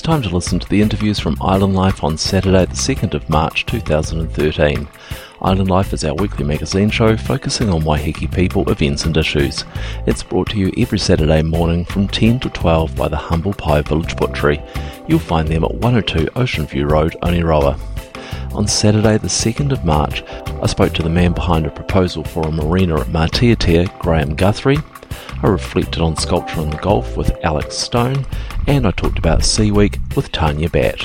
time to listen to the interviews from Island Life on Saturday the 2nd of March 2013. Island Life is our weekly magazine show focusing on Waiheke people, events and issues. It's brought to you every Saturday morning from 10 to 12 by the Humble Pie Village Butchery. You'll find them at 102 Ocean View Road, Oniroa. On Saturday the 2nd of March, I spoke to the man behind a proposal for a marina at Matiatia, Graham Guthrie. I reflected on sculpture in the Gulf with Alex Stone, and I talked about Sea Week with Tanya Batt.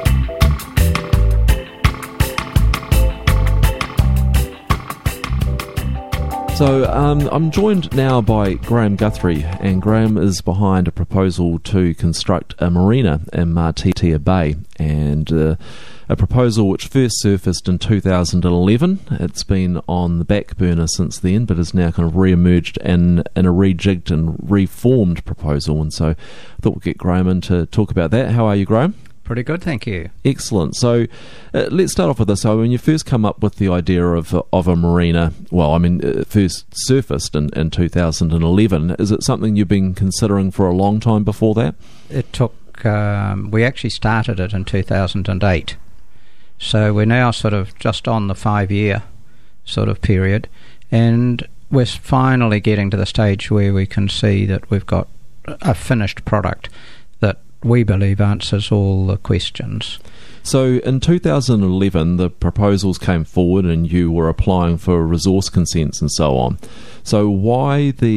So I'm joined now by Graham Guthrie, and Graham is behind a proposal to construct a marina in Matiatia Bay, and a proposal which first surfaced in 2011. It's been on the back burner since then, but has now kind of re-emerged in a rejigged and reformed proposal, and so I thought we'd get Graham in to talk about that. How are you, Graham? Pretty good, thank you. Excellent. So let's start off with this. So when you first come up with the idea of a marina, first surfaced in 2011, is it something you've been considering for a long time before that? It took, we actually started it in 2008. So we're now sort of just on the 5-year sort of period, and we're finally getting to the stage where we can see that we've got a finished product that we believe answers all the questions. So in 2011, the proposals came forward and you were applying for resource consents and so on. So why did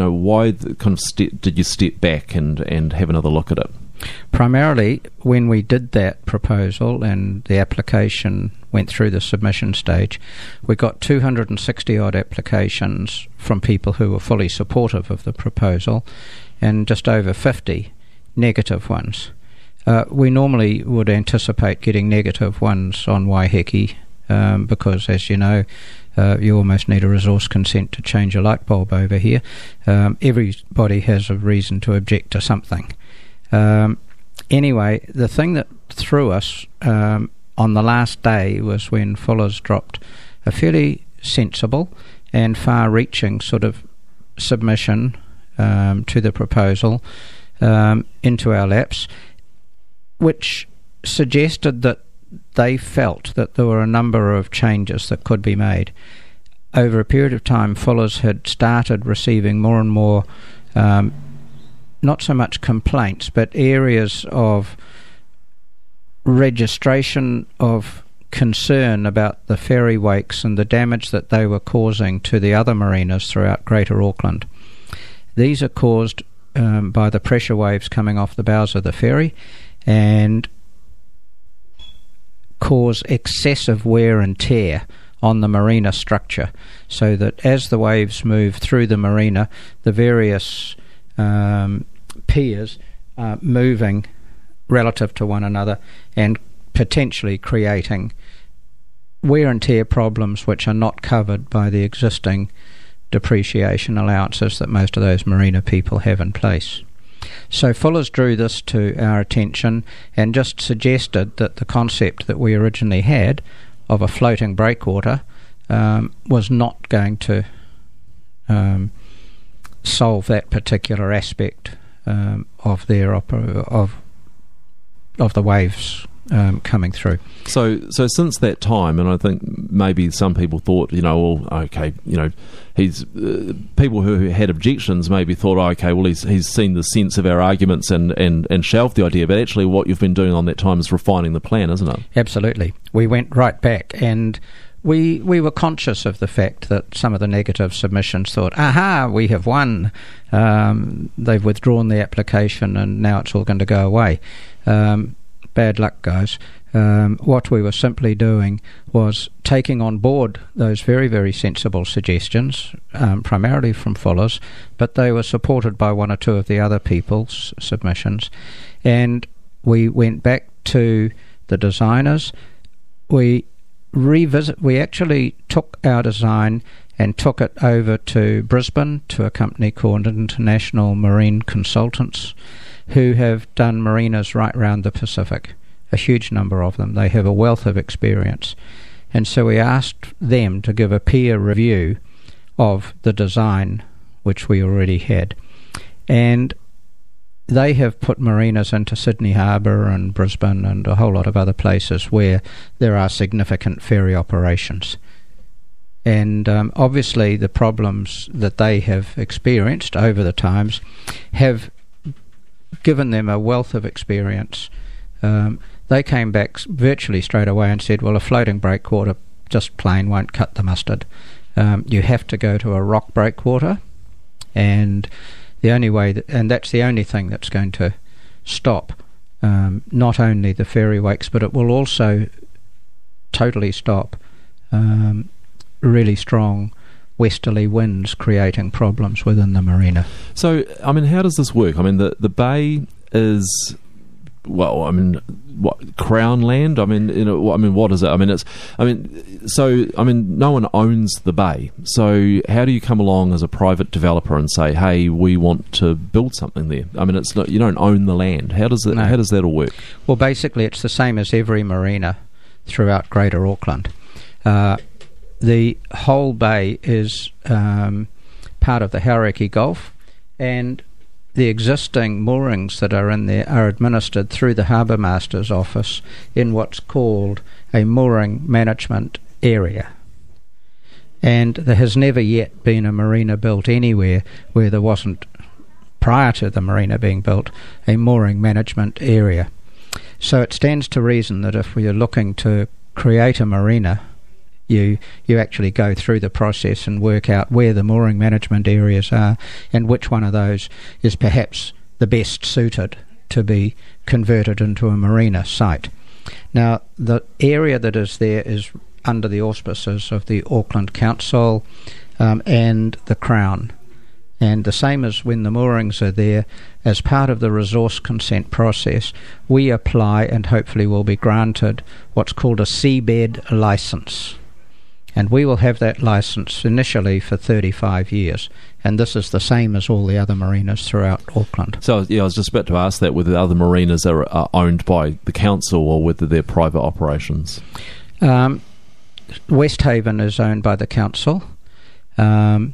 you step back and have another look at it? Primarily, when we did that proposal and the application went through the submission stage, we got 260-odd applications from people who were fully supportive of the proposal and just over 50 negative ones. We normally would anticipate getting negative ones on Waiheke because, as you know, you almost need a resource consent to change a light bulb over here. Everybody has a reason to object to something. Anyway, the thing that threw us on the last day was when Fuller's dropped a fairly sensible and far-reaching sort of submission to the proposal into our laps, which suggested that they felt that there were a number of changes that could be made. Over a period of time, Fuller's had started receiving more and more not so much complaints, but areas of registration of concern about the ferry wakes and the damage that they were causing to the other marinas throughout Greater Auckland. These are caused by the pressure waves coming off the bows of the ferry and cause excessive wear and tear on the marina structure, so that as the waves move through the marina, the various piers are moving relative to one another and potentially creating wear and tear problems which are not covered by the existing depreciation allowances that most of those marina people have in place. So Fuller's drew this to our attention and just suggested that the concept that we originally had of a floating breakwater was not going to solve that particular aspect of their of the waves coming through. So since that time, and I think maybe some people thought, he's people who had objections maybe thought, he's seen the sense of our arguments and shelved the idea. But actually, what you've been doing on that time is refining the plan, isn't it? Absolutely. We went right back, and we were conscious of the fact that some of the negative submissions thought, aha, we have won. They've withdrawn the application, and now it's all going to go away. Bad luck, guys. What we were simply doing was taking on board those very, very sensible suggestions, primarily from Fuller's, but they were supported by one or two of the other people's submissions. And we went back to the designers. We actually took our design and took it over to Brisbane to a company called International Marine Consultants, who have done marinas right round the Pacific, a huge number of them. They have a wealth of experience. And so we asked them to give a peer review of the design which we already had. And they have put marinas into Sydney Harbour and Brisbane and a whole lot of other places where there are significant ferry operations. And obviously the problems that they have experienced over the times have given them a wealth of experience. They came back virtually straight away and said, well, a floating breakwater just plain won't cut the mustard. You have to go to a rock breakwater, and the only way and that's the only thing that's going to stop not only the ferry wakes, but it will also totally stop really strong westerly winds creating problems within the marina. So, I mean, how does this work? I mean, the bay is, well, I mean, what, Crown land? I mean, what is it? I mean, no one owns the bay. So, how do you come along as a private developer and say, "Hey, we want to build something there"? I mean, it's not, you don't own the land. How does it? No. How does that all work? Well, basically, it's the same as every marina throughout Greater Auckland. The whole bay is part of the Hauraki Gulf, and the existing moorings that are in there are administered through the Harbour Master's office in what's called a mooring management area. And there has never yet been a marina built anywhere where there wasn't, prior to the marina being built, a mooring management area. So it stands to reason that if we are looking to create a marina, you actually go through the process and work out where the mooring management areas are and which one of those is perhaps the best suited to be converted into a marina site. Now, the area that is there is under the auspices of the Auckland Council and the Crown. And the same as when the moorings are there, as part of the resource consent process, we apply and hopefully will be granted what's called a seabed licence. And we will have that licence initially for 35 years. And this is the same as all the other marinas throughout Auckland. So, yeah, I was just about to ask that, whether the other marinas are owned by the council or whether they're private operations. Westhaven is owned by the council, and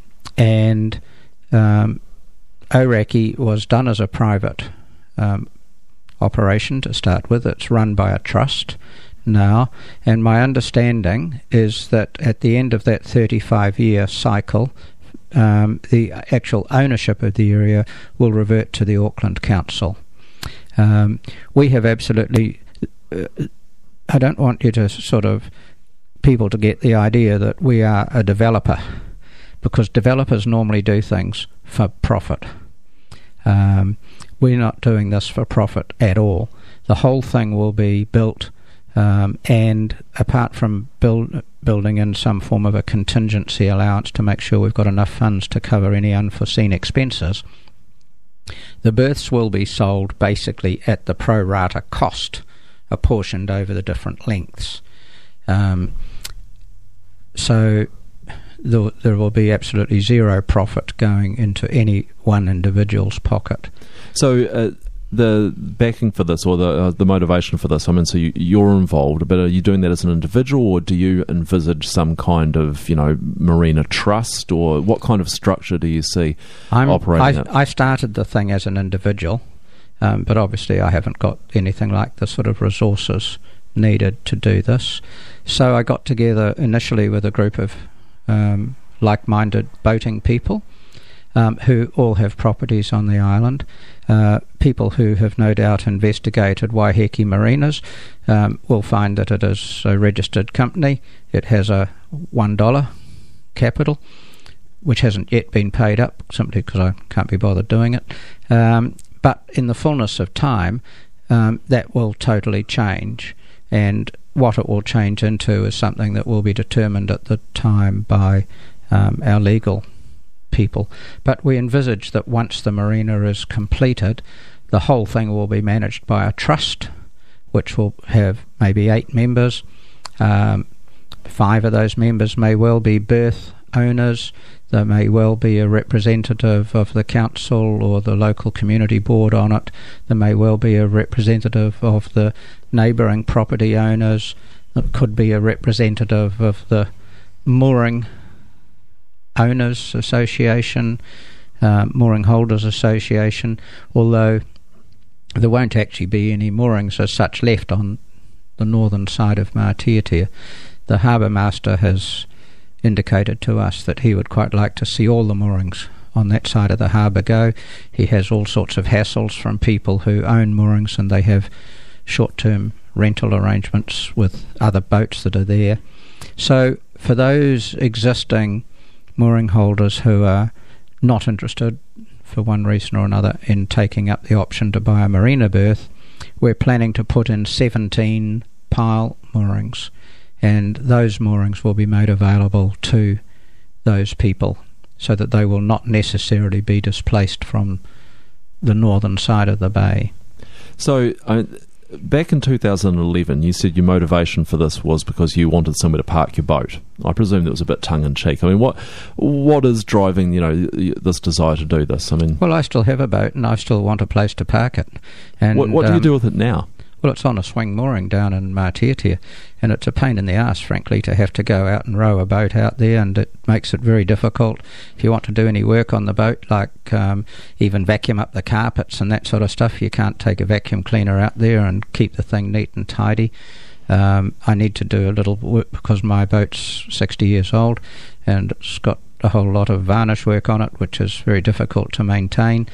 Hauraki was done as a private operation to start with. It's run by a trust now, and my understanding is that at the end of that 35-year cycle, the actual ownership of the area will revert to the Auckland Council. We have absolutely... I don't want you to people to get the idea that we are a developer, because developers normally do things for profit. We're not doing this for profit at all. The whole thing will be built, and apart from building in some form of a contingency allowance to make sure we've got enough funds to cover any unforeseen expenses, the berths will be sold basically at the pro rata cost, apportioned over the different lengths. So there will be absolutely zero profit going into any one individual's pocket. So the backing for this, or the motivation for this, I mean, so you're involved, but are you doing that as an individual, or do you envisage some kind of, marina trust, or what kind of structure do you see operating? I started the thing as an individual, but obviously I haven't got anything like the sort of resources needed to do this. So I got together initially with a group of like-minded boating people who all have properties on the island, people who have no doubt investigated Waiheke Marinas will find that it is a registered company. It has a $1 capital, which hasn't yet been paid up, simply because I can't be bothered doing it. But in the fullness of time, that will totally change, and what it will change into is something that will be determined at the time by our legal people. But we envisage that once the marina is completed, the whole thing will be managed by a trust, which will have maybe 8 members. 5 of those members may well be berth owners. There may well be a representative of the council or the local community board on it. There may well be a representative of the neighbouring property owners. It could be a representative of the mooring owners association, mooring holders association, although there won't actually be any moorings as such left on the northern side of Mātiatia. The harbour master has indicated to us that he would quite like to see all the moorings on that side of the harbour go. He has all sorts of hassles from people who own moorings, and they have short-term rental arrangements with other boats that are there. So for those existing mooring holders who are not interested for one reason or another in taking up the option to buy a marina berth, we're planning to put in 17 pile moorings, and those moorings will be made available to those people so that they will not necessarily be displaced from the northern side of the bay. So back in 2011, you said your motivation for this was because you wanted somewhere to park your boat. I presume that was a bit tongue-in-cheek. I mean, what is driving, this desire to do this? I mean, well, I still have a boat, and I still want a place to park it. And what do you do with it now? Well, it's on a swing mooring down in Mātiatia, and it's a pain in the arse, frankly, to have to go out and row a boat out there, and it makes it very difficult if you want to do any work on the boat, like even vacuum up the carpets and that sort of stuff. You can't take a vacuum cleaner out there and keep the thing neat and tidy. I need to do a little work because my boat's 60 years old, and it's got a whole lot of varnish work on it, which is very difficult to maintain.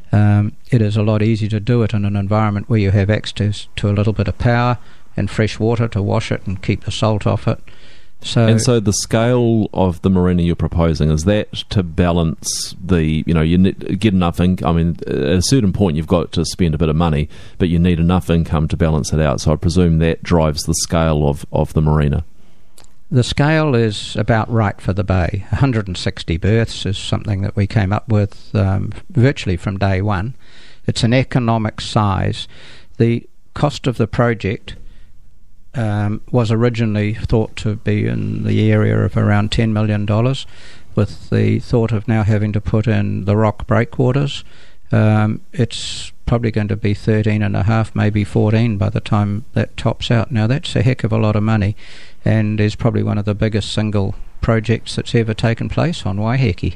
It is a lot easier to do it in an environment where you have access to a little bit of power and fresh water to wash it and keep the salt off it. So the scale of the marina you're proposing, is that to balance the, you need, get enough income? I mean, at a certain point you've got to spend a bit of money, but you need enough income to balance it out. So I presume that drives the scale of the marina. The scale is about right for the bay. 160 berths is something that we came up with virtually from day one. It's an economic size. The cost of the project was originally thought to be in the area of around $10 million, with the thought of now having to put in the rock breakwaters. It's probably going to be 13.5, maybe 14 by the time that tops out. Now that's a heck of a lot of money, and is probably one of the biggest single projects that's ever taken place on Waiheke.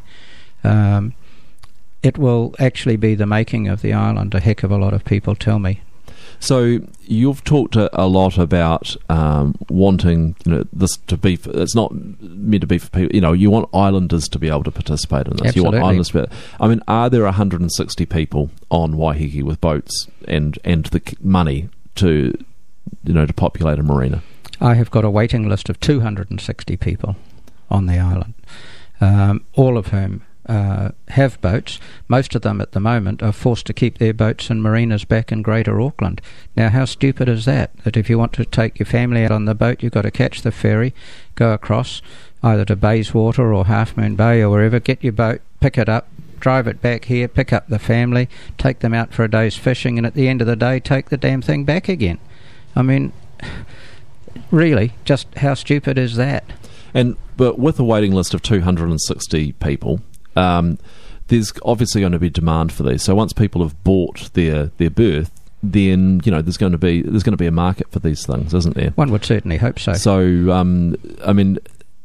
It will actually be the making of the island, a heck of a lot of people tell me. So you've talked a lot about wanting this to be. It's not meant to be for people. You want islanders to be able to participate in this. Absolutely. You want islanders. I mean, are there 160 people on Waiheke with boats and the money to to populate a marina? I have got a waiting list of 260 people on the island, all of whom have boats. Most of them at the moment are forced to keep their boats in marinas back in Greater Auckland. Now, how stupid is that? That if you want to take your family out on the boat, you've got to catch the ferry, go across either to Bayswater or Half Moon Bay or wherever, get your boat, pick it up, drive it back here, pick up the family, take them out for a day's fishing, and at the end of the day take the damn thing back again. I mean, really, just how stupid is that? But with a waiting list of 260 people, there's obviously going to be demand for these. So once people have bought their berth, then there's going to be a market for these things, isn't there? One would certainly hope so. So I mean,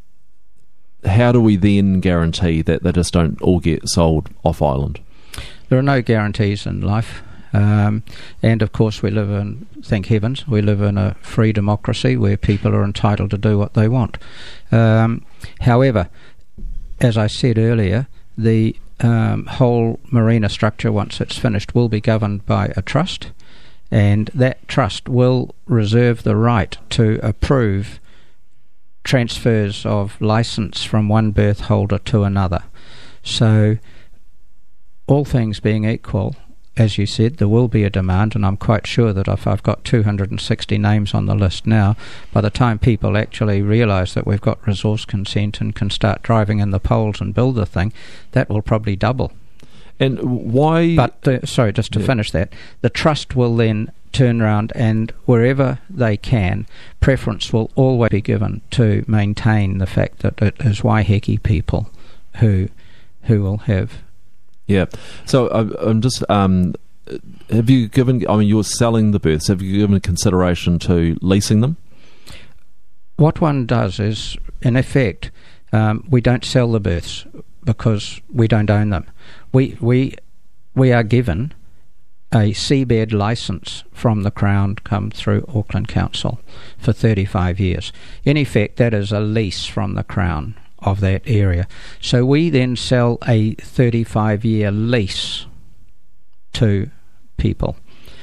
how do we then guarantee that they just don't all get sold off island? There are no guarantees in life. And of course we live in, thank heavens, we live in a free democracy where people are entitled to do what they want. However, as I said earlier, the whole marina structure, once it's finished, will be governed by a trust, and that trust will reserve the right to approve transfers of licence from one berth holder to another. So all things being equal, as you said, there will be a demand, and I'm quite sure that if I've got 260 names on the list now, by the time people actually realise that we've got resource consent and can start driving in the poles and build the thing, that will probably double. And why... But, just to finish that, the trust will then turn around and wherever they can, preference will always be given to maintain the fact that it is Waiheke people who will have... Yeah. So I'm just... have you given... I mean, you're selling the berths. Have you given consideration to leasing them? What one does is, in effect, we don't sell the berths because we don't own them. We are given a seabed licence from the Crown come through Auckland Council for 35 years. In effect, that is a lease from the Crown of that area. So we then sell a 35-year lease to people.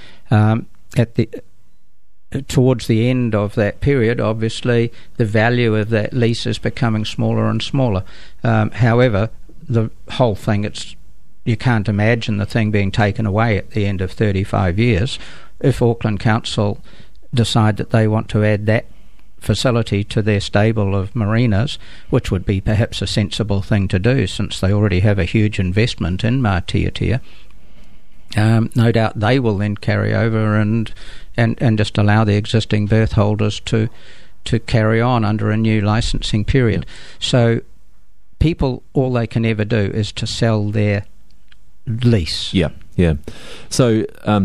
Towards the end of that period, obviously, the value of that lease is becoming smaller and smaller. However, the whole thing, you can't imagine the thing being taken away at the end of 35 years. If Auckland Council decide that they want to add that facility to their stable of marinas, which would be perhaps a sensible thing to do since they already have a huge investment in Matiatia, no doubt they will then carry over and just allow the existing berth holders to carry on under a new licensing period. Yeah. So people, all they can ever do is to sell their lease. Yeah. So,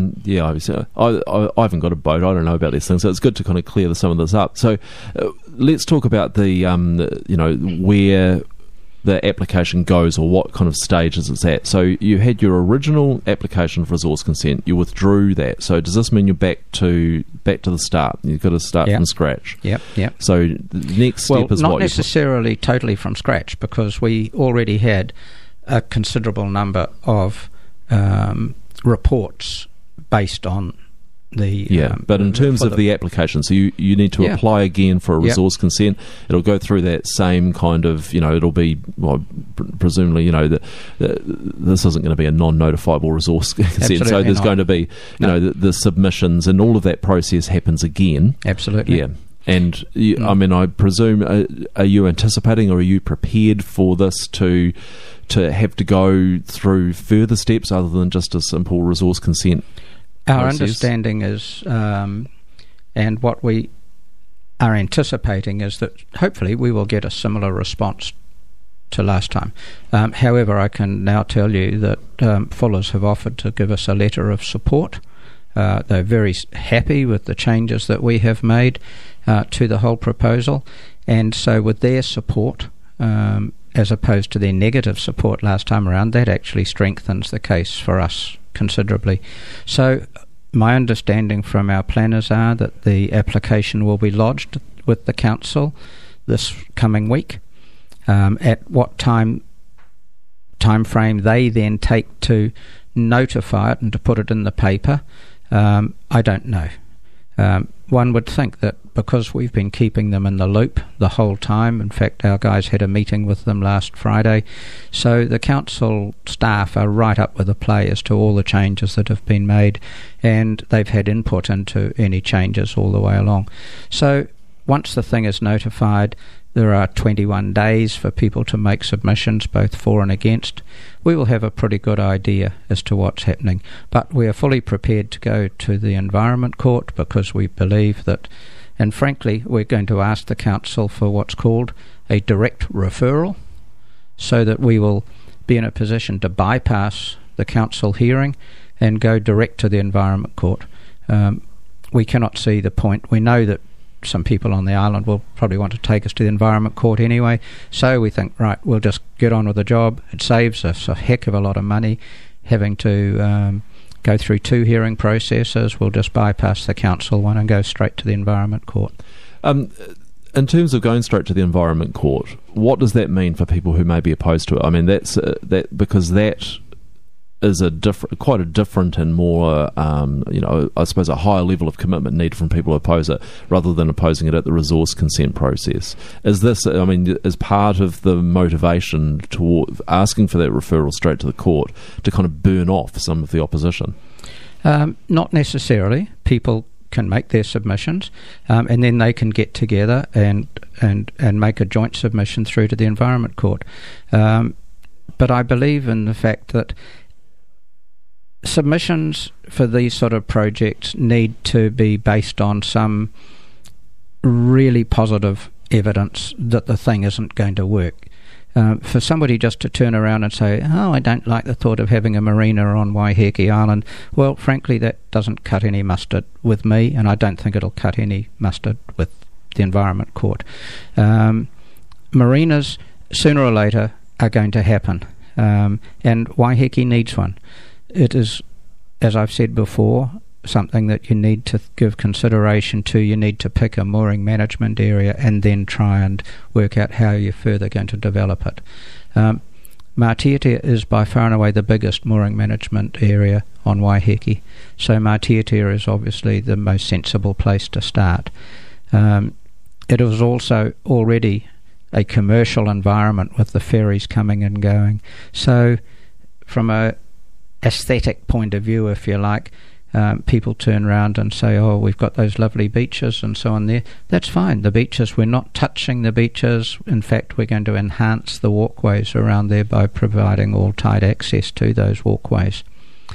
I haven't got a boat. I don't know about these things. So it's good to kind of clear some of this up. So let's talk about the where the application goes or what kind of stages it's at. So you had your original application for resource consent. You withdrew that. So does this mean you're back to the start? You've got to start from scratch. Yep. So the next step is not necessarily totally from scratch, because we already had a considerable number of reports based on the... but in terms of the application, so you need to apply again for a resource consent. It'll go through that same kind of, it'll be, presumably, this isn't going to be a non-notifiable resource consent. Absolutely so there's not. going to be, the submissions and all of that process happens again. Absolutely. Yeah. And, I presume, are you anticipating or are you prepared for this to have to go through further steps other than just a simple resource consent? Our understanding is, and what we are anticipating is that hopefully we will get a similar response to last time. However, I can now tell you that Fuller's have offered to give us a letter of support. They're very happy with the changes that we have made to the whole proposal, and so with their support, as opposed to their negative support last time around, that actually strengthens the case for us considerably. So my understanding from our planners are that the application will be lodged with the council this coming week. At what time frame they then take to notify it and to put it in the paper, I don't know. One would think that because we've been keeping them in the loop the whole time, in fact our guys had a meeting with them last Friday, so the council staff are right up with the play as to all the changes that have been made, and they've had input into any changes all the way along. So once the thing is notified, there are 21 days for people to make submissions, both for and against. We will have a pretty good idea as to what's happening. But we are fully prepared to go to the Environment Court because we believe that, and frankly, we're going to ask the council for what's called a direct referral, so that we will be in a position to bypass the council hearing and go direct to the Environment Court. We cannot see the point. We know that some people on the island will probably want to take us to the Environment Court anyway, so we think, right, we'll just get on with the job. It saves us a heck of a lot of money having to go through two hearing processes. We'll just bypass the council one and go straight to the Environment Court. In terms of going straight to the Environment Court, what does that mean for people who may be opposed to it? I mean, that's because that is quite a different and more, I suppose, a higher level of commitment needed from people who oppose it, rather than opposing it at the resource consent process. Is this, is part of the motivation toward asking for that referral straight to the court to kind of burn off some of the opposition? Not necessarily. People can make their submissions, and then they can get together and make a joint submission through to the Environment Court. But I believe in the fact that submissions for these sort of projects need to be based on some really positive evidence that the thing isn't going to work. For somebody just to turn around and say, I don't like the thought of having a marina on Waiheke Island, well, frankly, that doesn't cut any mustard with me, and I don't think it'll cut any mustard with the Environment Court. Marinas, sooner or later, are going to happen, and Waiheke needs one. It is as I've said before, something that you need to give consideration to. You need to pick a mooring management area and then try and work out how you're further going to develop it. Matiatia is by far and away the biggest mooring management area on Waiheke, so Matiatia is obviously the most sensible place to start. It was also already a commercial environment with the ferries coming and going, so from a aesthetic point of view, if you like, people turn around and say, oh, we've got those lovely beaches and so on there. That's fine. The beaches, we're not touching the beaches. In fact, we're going to enhance the walkways around there by providing all tide access to those walkways.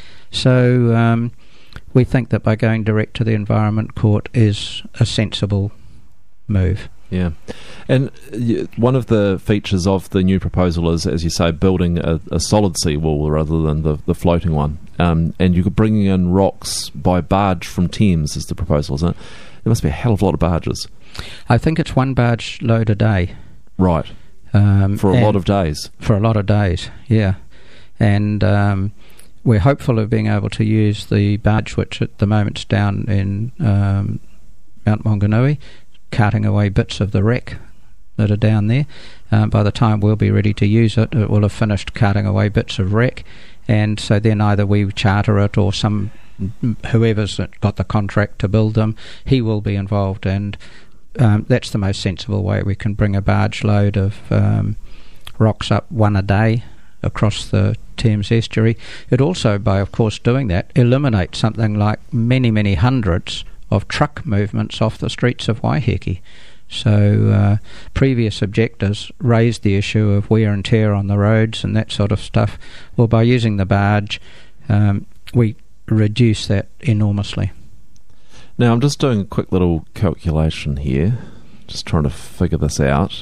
So we think that by going direct to the Environment Court is a sensible move. Yeah. And one of the features of the new proposal is, as you say, building a solid seawall rather than the floating one. And you're bringing in rocks by barge from Thames is the proposal, isn't it? There must be a hell of a lot of barges. I think it's one barge load a day. Right. For a lot of days. For a lot of days, yeah. And we're hopeful of being able to use the barge, which at the moment's down in Mount Maunganui, carting away bits of the wreck that are down there. By the time we'll be ready to use it, it will have finished carting away bits of wreck, and so then either we charter it or whoever's got the contract to build them, he will be involved, and that's the most sensible way. We can bring a barge load of rocks up one a day across the Thames estuary. It also, by of course doing that, eliminates something like many, many hundreds of truck movements off the streets of Waiheke. So previous objectors raised the issue of wear and tear on the roads and that sort of stuff. Well, by using the barge, we reduce that enormously. Now, I'm just doing a quick little calculation here, just trying to figure this out.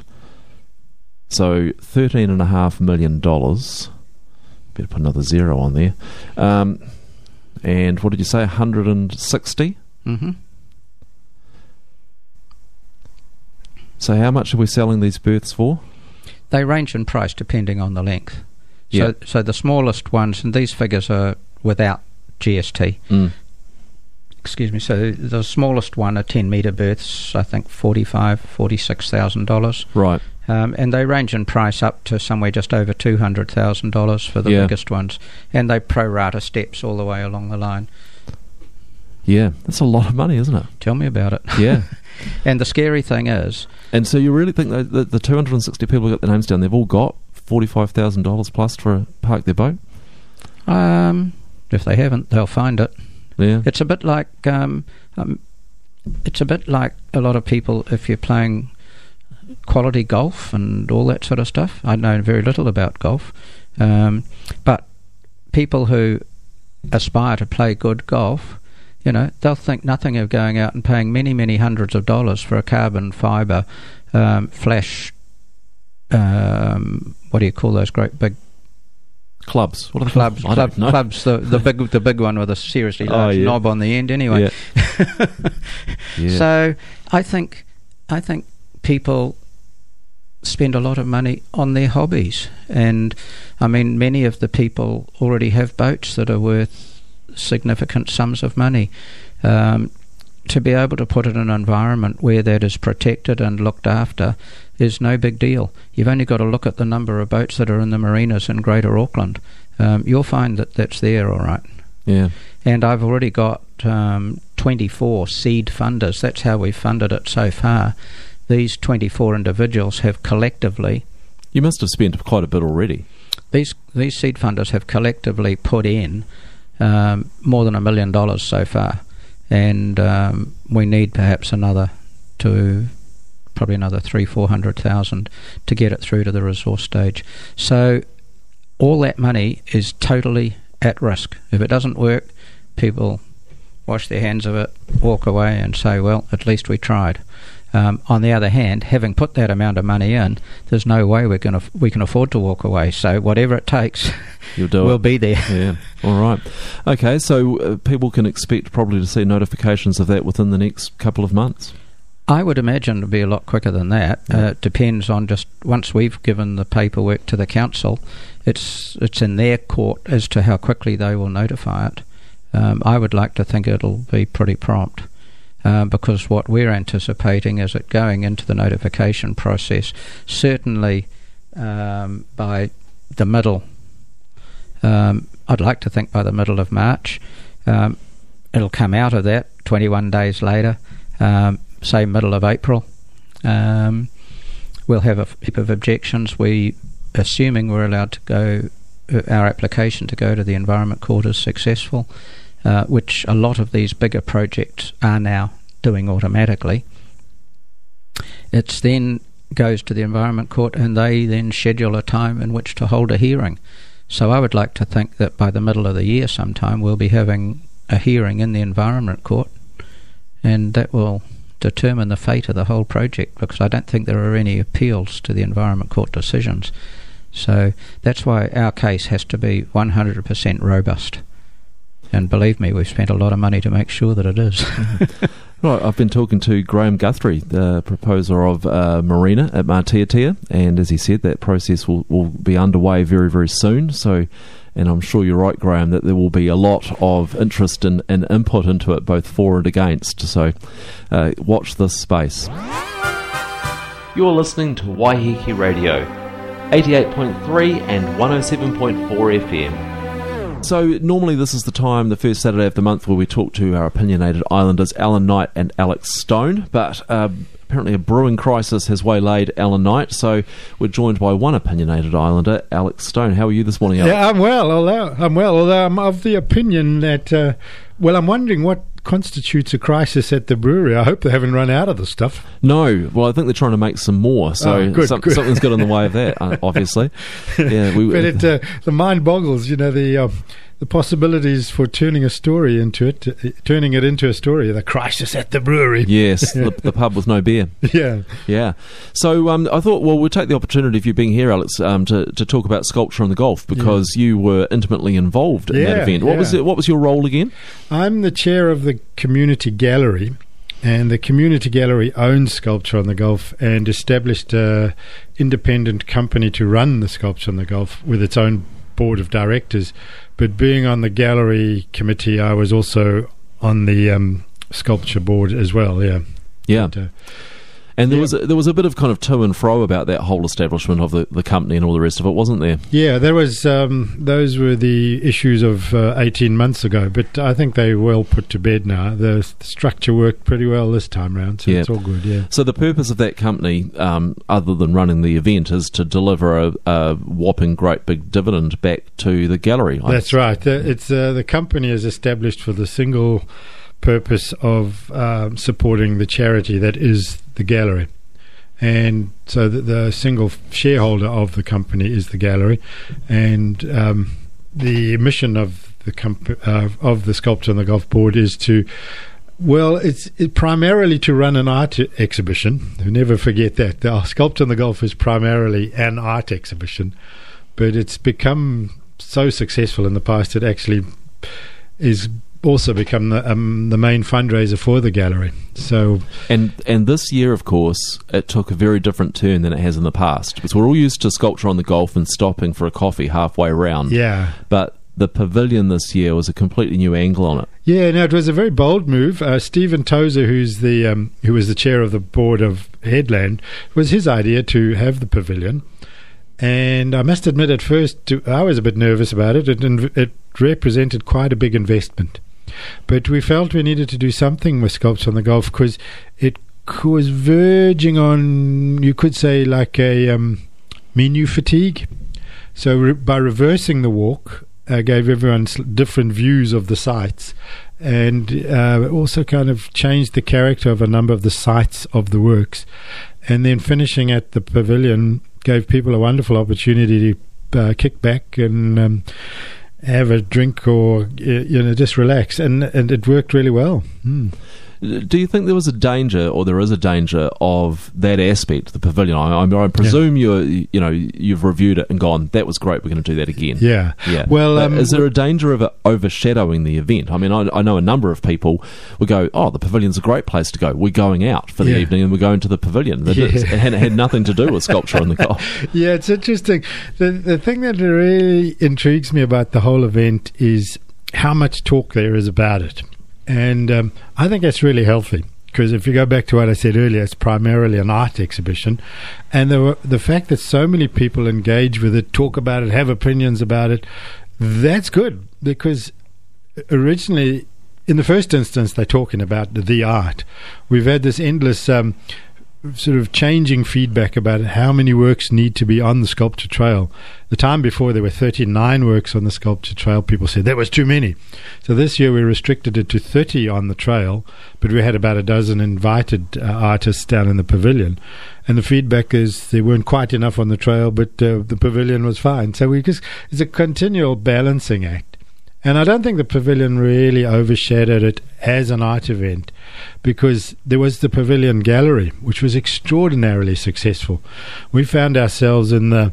So $13.5 million. Better put another zero on there. And what did you say, 160? Mm-hmm. So how much are we selling these berths for? They range in price depending on the length. Yep. So the smallest ones, and these figures are without GST. Excuse me. So the smallest one are 10-metre berths, I think $46,000. Right. And they range in price up to somewhere just over $200,000 for the biggest ones. And they pro-rata steps all the way along the line. Yeah, that's a lot of money, isn't it? Tell me about it. Yeah. And the scary thing is... And so you really think that the 260 people who got their names down, they've all got $45,000 plus to park their boat? If they haven't, they'll find it. Yeah. It's a bit like a lot of people, if you're playing quality golf and all that sort of stuff. I know very little about golf. But people who aspire to play good golf, you know, they'll think nothing of going out and paying many, many hundreds of dollars for a carbon fibre flash. What do you call those great big clubs? What are clubs? Clubs. The big one with a seriously large knob on the end. Anyway. Yeah. So I think people spend a lot of money on their hobbies, and I mean many of the people already have boats that are worth significant sums of money. To be able to put it in an environment where that is protected and looked after is no big deal. You've only got to look at the number of boats that are in the marinas in Greater Auckland. You'll find that that's there, all right. Yeah. And I've already got 24 seed funders. That's how we've funded it so far. These 24 individuals have collectively... You must have spent quite a bit already. These seed funders have collectively put in more than $1 million so far. And we need perhaps probably another 300,000-400,000 to get it through to the resource stage. So all that money is totally at risk. If it doesn't work, people wash their hands of it, walk away and say, well, at least we tried. On the other hand, having put that amount of money in, there's no way we can afford to walk away. So whatever it takes, we'll be there. Yeah. All right. Okay. So people can expect probably to see notifications of that within the next couple of months. I would imagine it'll be a lot quicker than that. It depends on just once we've given the paperwork to the council, it's in their court as to how quickly they will notify it. I would like to think it'll be pretty prompt. Because what we're anticipating is it going into the notification process, certainly by the middle, I'd like to think by the middle of March. It'll come out of that 21 days later, say middle of April. We'll have a heap of objections. Assuming we're allowed to go, our application to go to the Environment Court is successful, which a lot of these bigger projects are now doing automatically. It then goes to the Environment Court, and they then schedule a time in which to hold a hearing. So I would like to think that by the middle of the year sometime we'll be having a hearing in the Environment Court, and that will determine the fate of the whole project, because I don't think there are any appeals to the Environment Court decisions. So that's why our case has to be 100% robust. And believe me, we've spent a lot of money to make sure that it is. Right, I've been talking to Graham Guthrie, the proposer of Marina at Matiatia, and as he said, that process will be underway very, very soon. So, and I'm sure you're right, Graham, that there will be a lot of interest and input into it, both for and against. So, watch this space. You're listening to Waiheke Radio, 88.3 and 107.4 FM. So normally this is the time, the first Saturday of the month, where we talk to our opinionated islanders, Alan Knight and Alex Stone, but apparently a brewing crisis has waylaid Alan Knight, so we're joined by one opinionated islander, Alex Stone. How are you this morning, Alex? Yeah, I'm well, although I'm of the opinion that, I'm wondering what constitutes a crisis at the brewery. I hope they haven't run out of the stuff. No, well, I think they're trying to make some more, so good. Something's got in the way of that, obviously. Yeah, but the mind boggles, the possibilities for turning it into a story, the crisis at the brewery. Yes, the pub with no beer. Yeah. So I thought, well, we'll take the opportunity of you being here, Alex, to talk about Sculpture on the Gulf, because you were intimately involved in that event. What was your role again? I'm the chair of the Community Gallery, and the Community Gallery owns Sculpture on the Gulf and established an independent company to run the Sculpture on the Gulf with its own board of directors. But being on the gallery committee, I was also on the sculpture board as well. Yeah. And there was a bit of kind of to and fro about that whole establishment of the company and all the rest of it, wasn't there? Yeah, there was. Those were the issues of 18 months ago, but I think they're well put to bed now. The structure worked pretty well this time round, so it's all good. Yeah. So the purpose of that company, other than running the event, is to deliver a whopping great big dividend back to the gallery. That's right. It's the company is established for the single purpose of supporting the charity that is the gallery, and so the single shareholder of the company is the gallery, and the mission of the Sculpture on the Gulf board is to, it's primarily to run an art exhibition. Never forget that the Sculpture on the Gulf is primarily an art exhibition, but it's become so successful in the past it actually is also become the main fundraiser for the gallery. So and this year, of course, it took a very different turn than it has in the past, because we're all used to Sculpture on the Gulf and stopping for a coffee halfway around. Yeah, but the pavilion this year was a completely new angle on it. Yeah, no, it was a very bold move. Stephen Tozer, who was the chair of the board of Headland, was his idea to have the pavilion. And I must admit, at first, I was a bit nervous about it. It represented quite a big investment. But we felt we needed to do something with Sculpture on the Gulf, because it was verging on, you could say, like a menu fatigue. So by reversing the walk, gave everyone different views of the sites, and also kind of changed the character of a number of the sites of the works. And then finishing at the pavilion gave people a wonderful opportunity to kick back and have a drink or just relax, and it worked really well. Do you think there was a danger, or there is a danger, of that aspect, the pavilion? I presume you've reviewed it and gone, that was great, we're going to do that again. Yeah. Well, is there a danger of it overshadowing the event? I mean, I know a number of people would go, oh, the pavilion's a great place to go. We're going out for the evening and we're going to the pavilion. It had nothing to do with Sculpture on the Gulf. Yeah, it's interesting. The thing that really intrigues me about the whole event is how much talk there is about it. And I think that's really healthy, because if you go back to what I said earlier, it's primarily an art exhibition. And the fact that so many people engage with it, talk about it, have opinions about it, that's good, because originally, in the first instance, they're talking about the art. We've had this endless sort of changing feedback about how many works need to be on the sculpture trail. The time before, there were 39 works on the sculpture trail. People said that was too many. So this year we restricted it to 30 on the trail, but we had about a dozen invited artists down in the pavilion. And the feedback is there weren't quite enough on the trail, but the pavilion was fine. So it's a continual balancing act. And I don't think the pavilion really overshadowed it as an art event, because there was the Pavilion Gallery, which was extraordinarily successful. We found ourselves in it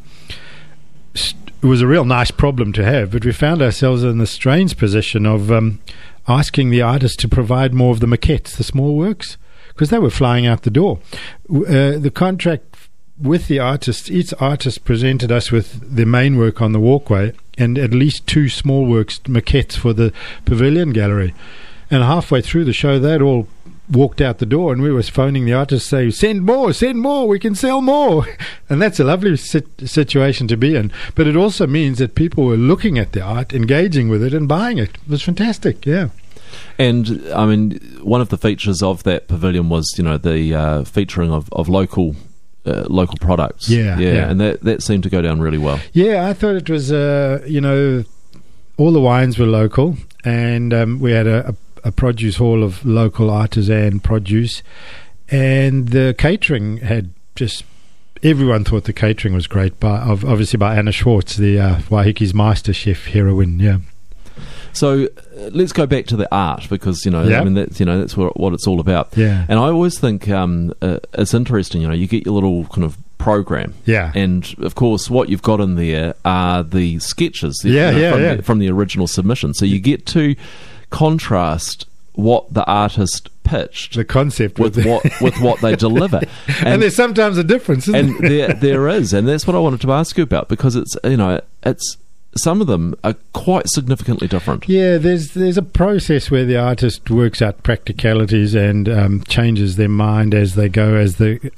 was a real nice problem to have, but we found ourselves in the strange position of asking the artists to provide more of the maquettes, the small works, because they were flying out the door. The contract with the artists, each artist presented us with the main work on the walkway and at least 2 small works, maquettes, for the Pavilion Gallery. And halfway through the show, they'd all walked out the door, and we were phoning the artists, saying, send more, we can sell more. And that's a lovely situation to be in. But it also means that people were looking at the art, engaging with it, and buying it. It was fantastic, yeah. And, I mean, one of the features of that pavilion was, the featuring of local products. Yeah. And that seemed to go down really well. Yeah, I thought it was, all the wines were local, and we had a produce hall of local artisan produce, and the catering had just... Everyone thought the catering was great, obviously by Anna Schwartz, the Waihiki's Master Chef heroine, yeah. So let's go back to the art, because I mean that's what it's all about. Yeah. And I always think it's interesting. You get your little kind of program. Yeah. And of course, what you've got in there are the sketches. From the original submission. So you get to contrast what the artist pitched, the concept, with what they deliver, and there's sometimes a difference, isn't there? There is, and that's what I wanted to ask you about, because it's some of them are quite significantly different. Yeah, there's a process where the artist works out practicalities and changes their mind as they go, as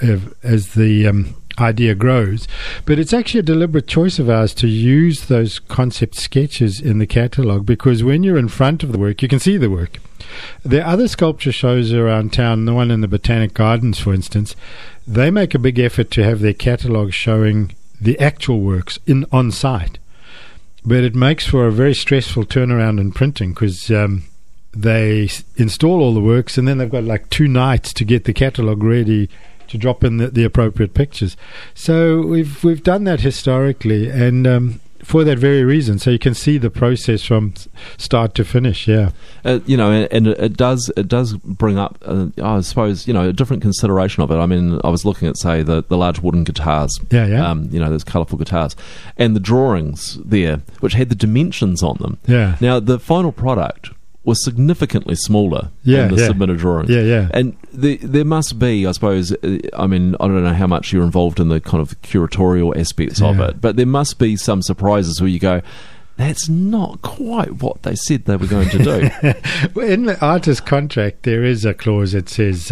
the idea grows. But it's actually a deliberate choice of ours to use those concept sketches in the catalogue, because when you're in front of the work, you can see the work. There are other sculpture shows around town, the one in the Botanic Gardens, for instance. They make a big effort to have their catalogue showing the actual works on site. But it makes for a very stressful turnaround in printing, because they install all the works, and then they've got like 2 nights to get the catalogue ready to drop in the appropriate pictures. So we've done that historically, and for that very reason, so you can see the process from start to finish. Yeah, and it does bring up, I suppose, a different consideration of it. I mean, I was looking at, say, the large wooden guitars. Yeah. Those colourful guitars, and the drawings there, which had the dimensions on them. Yeah. Now the final product was significantly smaller than the submitted drawings. Yeah. And there must be, I suppose, I mean, I don't know how much you're involved in the kind of curatorial aspects of it, but there must be some surprises where you go, that's not quite what they said they were going to do. Well, in the artist contract, there is a clause that says,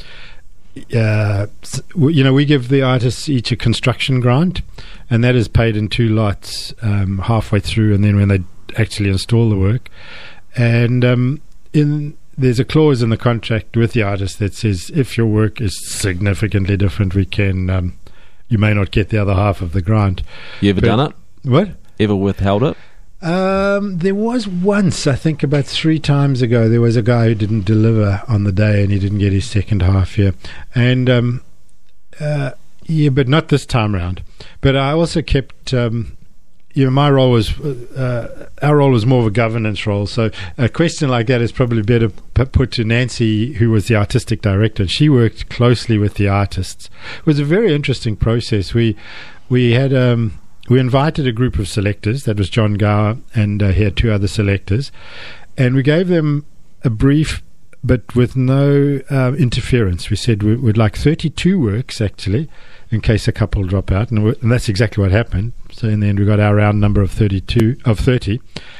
we give the artists each a construction grant, and that is paid in 2 lots halfway through, and then when they actually install the work. And there's a clause in the contract with the artist that says if your work is significantly different, we can you may not get the other half of the grant. You ever done it? What? Ever withheld it? There was once, I think about 3 times ago, there was a guy who didn't deliver on the day, and he didn't get his second half. And but not this time round. But I also kept. My role was, our role was more of a governance role. So a question like that is probably better put to Nancy, who was the artistic director. She worked closely with the artists. It was a very interesting process. We invited a group of selectors. That was John Gower, and he had 2 other selectors. And we gave them a brief, but with no interference. We said we'd like 32 works, actually, in case a couple drop out. And that's exactly what happened. So in the end, we got our round number of 30.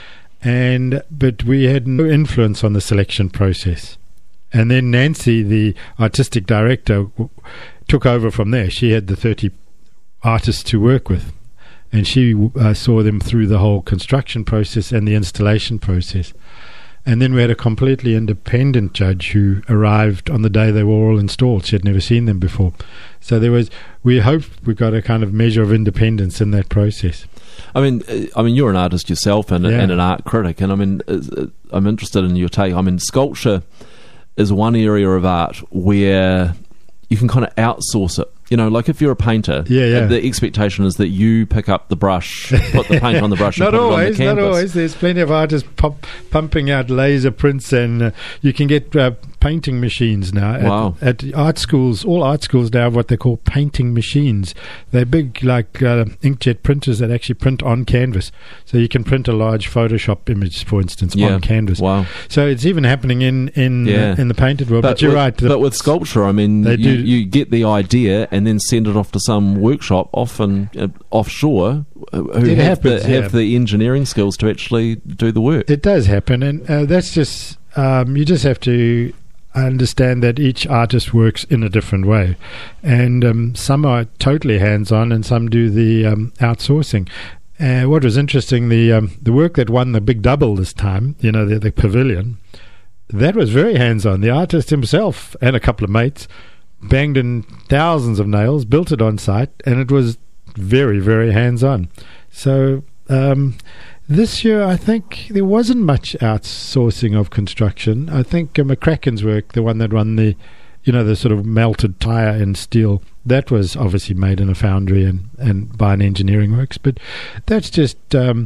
but we had no influence on the selection process. And then Nancy, the artistic director, took over from there. She had the 30 artists to work with, and she saw them through the whole construction process and the installation process. And then we had a completely independent judge who arrived on the day they were all installed. She had never seen them before. So we hope we got a kind of measure of independence in that process. I mean, you're an artist yourself and an art critic, and I mean, I'm interested in your take. I mean, sculpture is one area of art where you can kind of outsource it. You know, like if you're a painter, the expectation is that you pick up the brush, put the paint on the brush, and put it on the canvas. Not always. There's plenty of artists pumping out laser prints, and you can get painting machines now. Wow. At art schools, all art schools now have what they call painting machines. They're big, like inkjet printers that actually print on canvas. So you can print a large Photoshop image, for instance, on canvas. Wow. So it's even happening in the painted world. But you're right. But with sculpture, I mean, you get the idea and then send it off to some workshop, often offshore, who have the engineering skills to actually do the work. It does happen, and that's just you just have to understand that each artist works in a different way, and some are totally hands-on, and some do the outsourcing. What was interesting, the work that won the big double this time, the pavilion, that was very hands-on. The artist himself and a couple of mates banged in thousands of nails, built it on site, and it was very, very hands-on. So this year, I think there wasn't much outsourcing of construction. I think McCracken's work, the one that won the sort of melted tyre in steel, that was obviously made in a foundry and by an engineering works. But that's just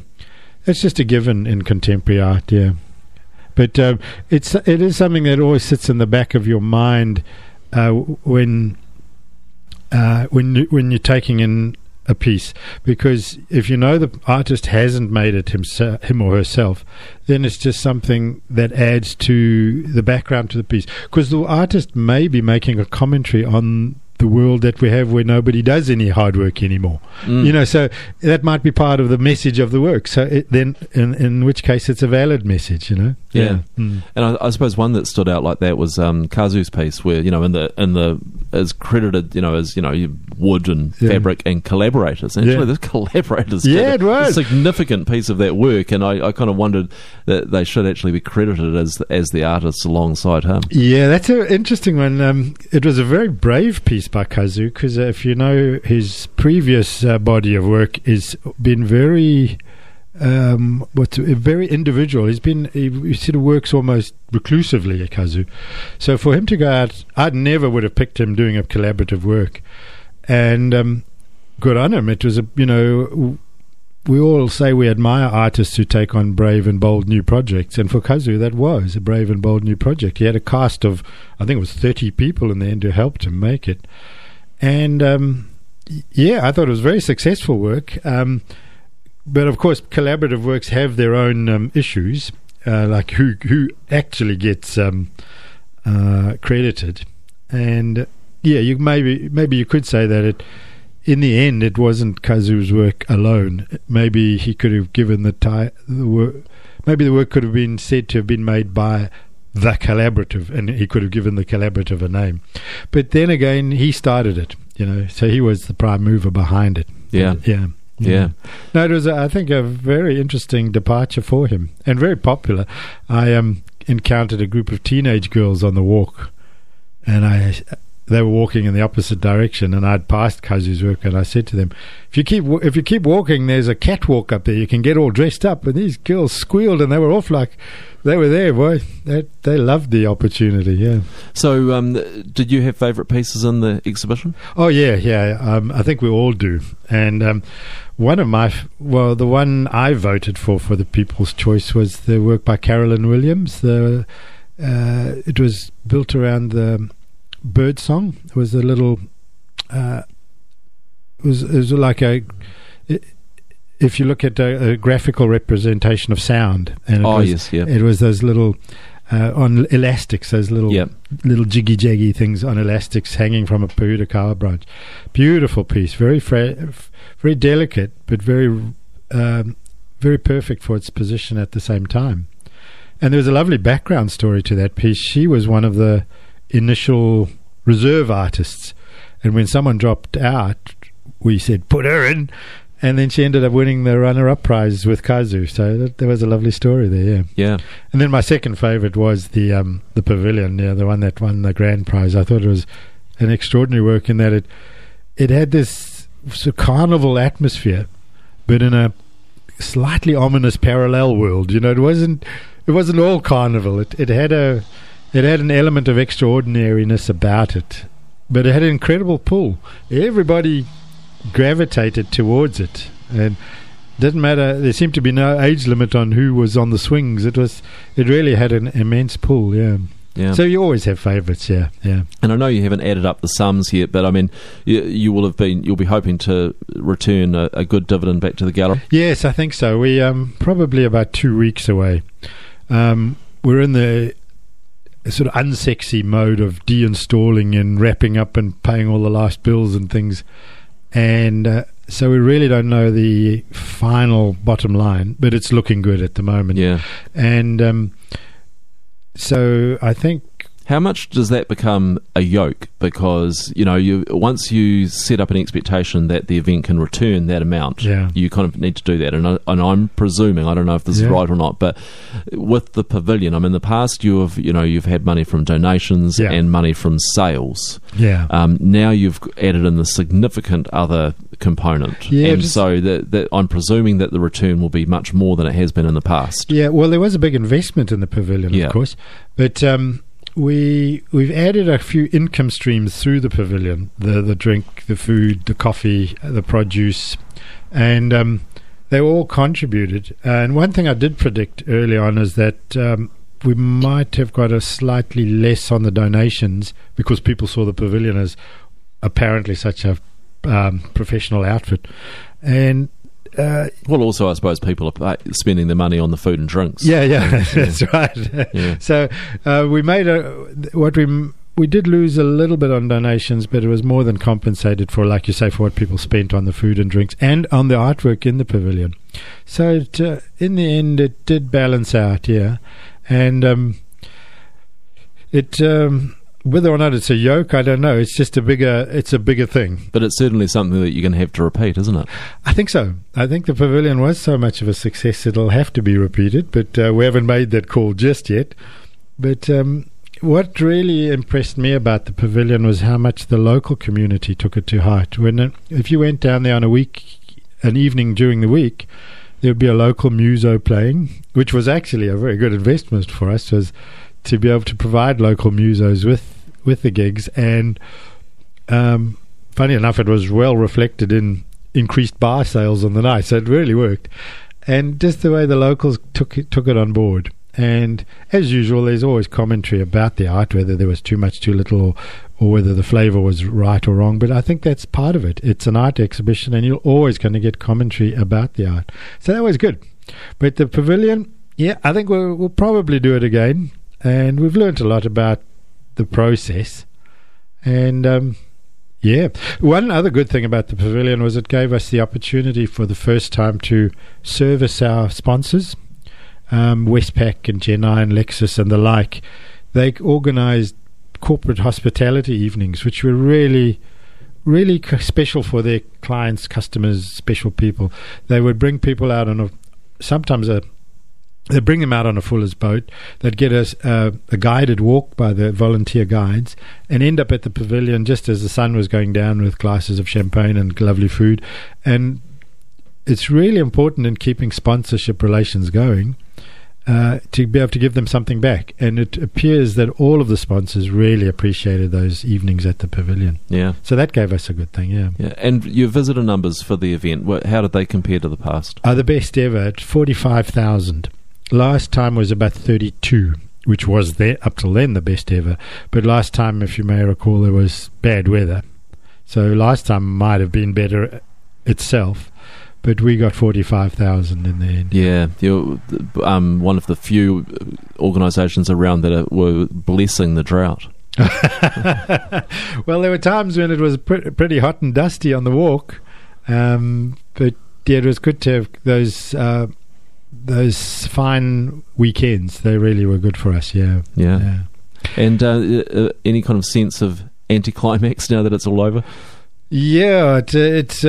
a given in contemporary art, yeah. But it is something that always sits in the back of your mind when you're taking in a piece, because if the artist hasn't made it him or herself, then it's just something that adds to the background to the piece, because the artist may be making a commentary on the world that we have where nobody does any hard work anymore. So that might be part of the message of the work. So then in which case it's a valid message, Yeah. And I suppose one that stood out like that was Kazu's piece, where in the is credited as wood and fabric and collaborators. And actually, the collaborators did a significant piece of that work, and I kind of wondered that they should actually be credited as the artists alongside him. Yeah, that's an interesting one. It was a very brave piece by Kazu, because if you know his previous body of work has been very very individual. He sort of works almost reclusively at Kazu. So for him to go out, I never would have picked him doing a collaborative work. And good on him. It was we all say we admire artists who take on brave and bold new projects, and for Kazu that was a brave and bold new project. He had a cast of, I think it was 30 people in the end who helped him make it. And I thought it was very successful work. But of course, collaborative works have their own issues, like who actually gets credited. And you maybe you could say that in the end it wasn't Kazu's work alone. Maybe he could have given the work. Maybe the work could have been said to have been made by the collaborative, and he could have given the collaborative a name. But then again, he started it, so he was the prime mover behind it. Yeah. No, it was, I think, a very interesting departure for him, and very popular. I encountered a group of teenage girls on the walk, and they were walking in the opposite direction, and I'd passed Kazu's work, and I said to them, if you keep walking, there's a catwalk up there. You can get all dressed up. And these girls squealed, and they were off like they were there, boy. They loved the opportunity, yeah. So did you have favourite pieces in the exhibition? Oh, yeah. I think we all do. And one of the one I voted for the People's Choice was the work by Carolyn Williams. It was built around the bird song. It was a little it was like if you look at a graphical representation of sound, and it was those little on elastics, those little jiggy jaggy things on elastics hanging from a Pohutukawa branch. Beautiful piece, very very delicate, but very very perfect for its position at the same time. And there was a lovely background story to that piece. She was one of the initial reserve artists, and when someone dropped out, we said, put her in, and then she ended up winning the runner-up prize with Kazu. So there was a lovely story there, Yeah. And then my second favourite was the pavilion, the one that won the grand prize. I thought it was an extraordinary work in that it had this sort of carnival atmosphere, but in a slightly ominous parallel world. It wasn't all carnival. It had an element of extraordinariness about it, but it had an incredible pull. Everybody gravitated towards it, and didn't matter. There seemed to be no age limit on who was on the swings. It really had an immense pull. Yeah. So you always have favourites. Yeah. And I know you haven't added up the sums yet, but I mean, you'll be hoping to return a good dividend back to the gallery. Yes, I think so. We probably about 2 weeks away. We're in the sort of unsexy mode of deinstalling and wrapping up and paying all the last bills and things. And so we really don't know the final bottom line, but it's looking good at the moment. Yeah. And so I think... How much does that become a yoke? Because, once you set up an expectation that the event can return that amount, you kind of need to do that. And I'm presuming, I don't know if this is right or not, but with the pavilion, in the past you've had money from donations and money from sales. Yeah. Now you've added in the significant other component. Yeah, and so that I'm presuming that the return will be much more than it has been in the past. Yeah, well, there was a big investment in the pavilion, of course. But... We've added a few income streams through the pavilion: the drink, the food, the coffee, the produce, and they all contributed. And one thing I did predict early on is that we might have got a slightly less on the donations because people saw the pavilion as apparently such a professional outfit, and. Well, also, I suppose people are spending their money on the food and drinks. Yeah, that's right. Yeah. So we made we did lose a little bit on donations, but it was more than compensated for, like you say, for what people spent on the food and drinks and on the artwork in the pavilion. So in the end, it did balance out, and whether or not it's a yoke, I don't know. It's just a bigger thing. But it's certainly something that you're going to have to repeat, isn't it? I think so. I think the pavilion was so much of a success it'll have to be repeated, but we haven't made that call just yet. But what really impressed me about the pavilion was how much the local community took it to heart. If you went down there on an evening during the week, there would be a local muso playing, which was actually a very good investment for us, was to be able to provide local musos with the gigs, and funny enough, it was well reflected in increased bar sales on the night, so it really worked. And just the way the locals took it on board. And as usual, there's always commentary about the art, whether there was too much, too little, or whether the flavour was right or wrong. But I think that's part of it. It's an art exhibition, and you're always going to get commentary about the art. So that was good. But the pavilion, I think we'll probably do it again. And we've learnt a lot about the process. And one other good thing about the pavilion was it gave us the opportunity for the first time to service our sponsors, Westpac and Genai and Lexus and the like. They organised corporate hospitality evenings, which were really, really special for their clients, customers, special people. They would bring people out on they'd bring them out on a fuller's boat. They'd get us a guided walk by the volunteer guides and end up at the pavilion just as the sun was going down with glasses of champagne and lovely food. And it's really important in keeping sponsorship relations going to be able to give them something back. And it appears that all of the sponsors really appreciated those evenings at the pavilion. Yeah. So that gave us a good thing, yeah. And your visitor numbers for the event, how did they compare to the past? The best ever at 45,000. Last time was about 32, which was up till then the best ever. But last time, if you may recall, there was bad weather. So last time might have been better itself. But we got 45,000 in the end. Yeah, you're one of the few organisations around that were blessing the drought. Well, there were times when it was pretty hot and dusty on the walk. But it was good to have those those fine weekends. They really were good for us. Yeah. And any kind of sense of anticlimax now that it's all over? Yeah, it's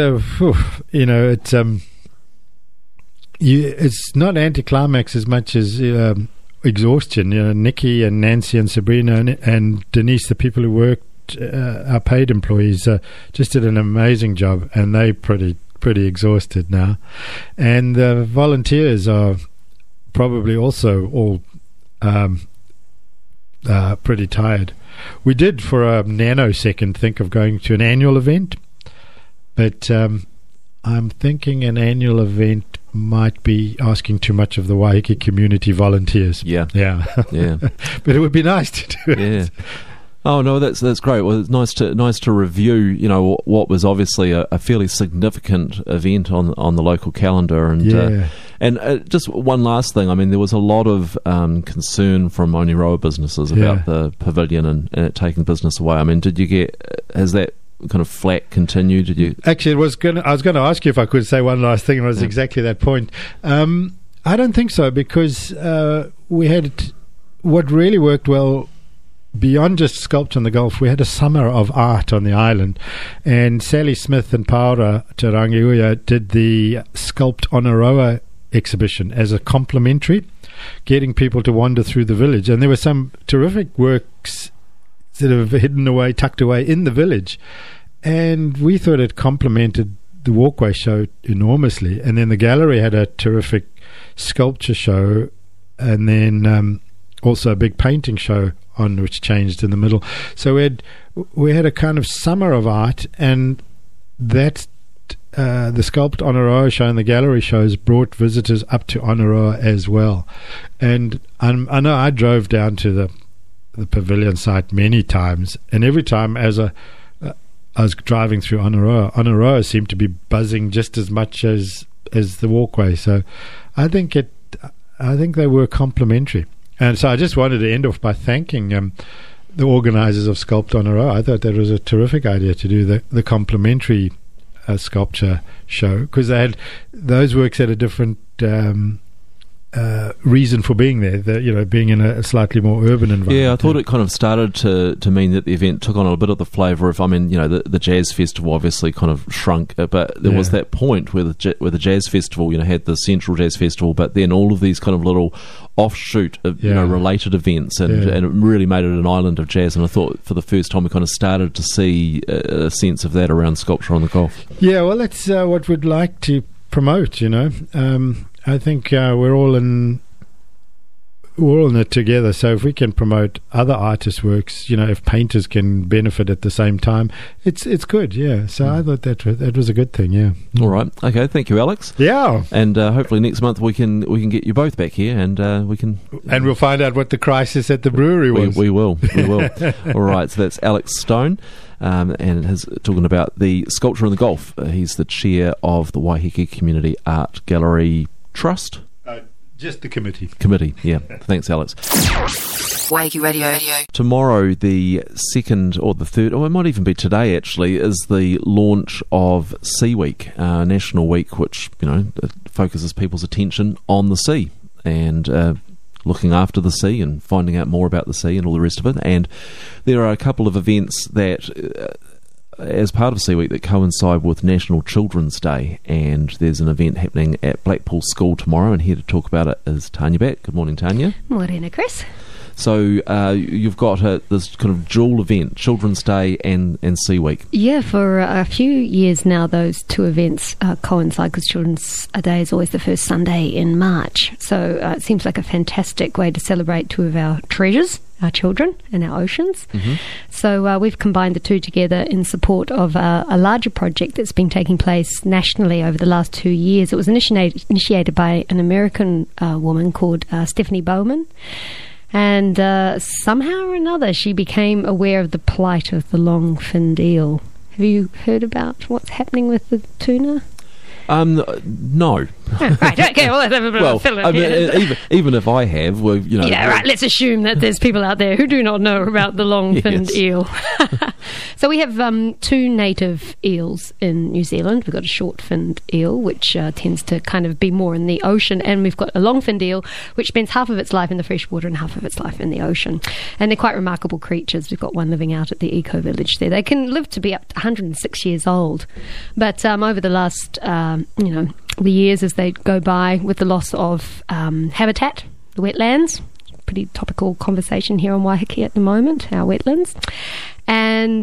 not anticlimax as much as exhaustion. Nikki and Nancy and Sabrina and Denise, the people who worked, our paid employees, just did an amazing job, and they're pretty exhausted now. And the volunteers are probably also all pretty tired. We did for a nanosecond think of going to an annual event, but I'm thinking an annual event might be asking too much of the Waiheke community volunteers. Yeah. But it would be nice to do it. Oh no, that's great. Well, it's nice to review, what was obviously a fairly significant event on the local calendar, and just one last thing. I mean, there was a lot of concern from Oneroa businesses about the pavilion and it taking business away. I mean, has that kind of flat continued? Did you actually? I was going to ask you if I could say one last thing, and it was exactly that point. I don't think so, because we had what really worked well. Beyond just Sculpt on the Gulf, we had a summer of art on the island, and Sally Smith and Paura Te Rangiuia did the Sculpt Oneroa exhibition as a complimentary, getting people to wander through the village. And there were some terrific works sort of hidden away, tucked away in the village, and we thought it complemented the walkway show enormously. And then the gallery had a terrific sculpture show, and then also a big painting show on, which changed in the middle. So we had a kind of summer of art, and that the Sculpt Oneroa show and the gallery shows brought visitors up to Oneroa as well. And I know I drove down to the pavilion site many times, and every time I was driving through Oneroa seemed to be buzzing just as much as the walkway. So I think they were complementary. And so I just wanted to end off by thanking the organisers of Sculpt Oneroa. I thought that was a terrific idea to do the complimentary sculpture show, because they had those works had a different reason for being there, being in a slightly more urban environment. Yeah, I thought it kind of started to mean that the event took on a bit of the flavour of, the Jazz Festival obviously kind of shrunk, but there was that point where the Jazz Festival, had the Central Jazz Festival, but then all of these kind of little offshoot of, related events, and it really made it an island of jazz. And I thought for the first time we kind of started to see a sense of that around Sculpture on the Gulf. Yeah, well, that's what we'd like to promote, I think we're all in it together. So if we can promote other artists' works, if painters can benefit at the same time, it's good. Yeah. So I thought that was a good thing. Yeah. All right. Okay. Thank you, Alex. Yeah. And hopefully next month we can get you both back here, and we can. And we'll find out what the crisis at the brewery was. We will. All right. So that's Alex Stone. And he's talking about the Sculpture on the Gulf. He's the chair of the Waiheke Community Art Gallery Trust. Just the committee. Yeah. Thanks, Alex. Waiheke Radio. Tomorrow, the 2nd or the 3rd, or it might even be today actually, is the launch of Sea Week, National Week, which focuses people's attention on the sea and looking after the sea and finding out more about the sea and all the rest of it. And there are a couple of events that as part of Sea Week that coincide with National Children's Day, and there's an event happening at Blackpool School tomorrow, and here to talk about it is Tanya Batt. Good morning, Tanya. Morena, Chris. So you've got this kind of dual event, Children's Day and Sea Week. Yeah, for a few years now those two events coincide, because Children's Day is always the first Sunday in March. So it seems like a fantastic way to celebrate two of our treasures, our children and our oceans. Mm-hmm. So we've combined the two together in support of a larger project that's been taking place nationally over the last 2 years. It was initiated by an American woman called Stephanie Bowman. And somehow or another, she became aware of the plight of the long-finned eel. Have you heard about what's happening with the tuna? No. Oh, right, okay, well, let's have a bit of a fill in here. Even if I have, well, Yeah, right, let's assume that there's people out there who do not know about the long-finned eel. So we have 2 native eels in New Zealand. We've got a short-finned eel, which tends to kind of be more in the ocean, and we've got a long-finned eel, which spends half of its life in the freshwater and half of its life in the ocean. And they're quite remarkable creatures. We've got one living out at the Eco Village there. They can live to be up to 106 years old. But over the last, the years as they go by with the loss of habitat, the wetlands, pretty topical conversation here on Waiheke at the moment, our wetlands, and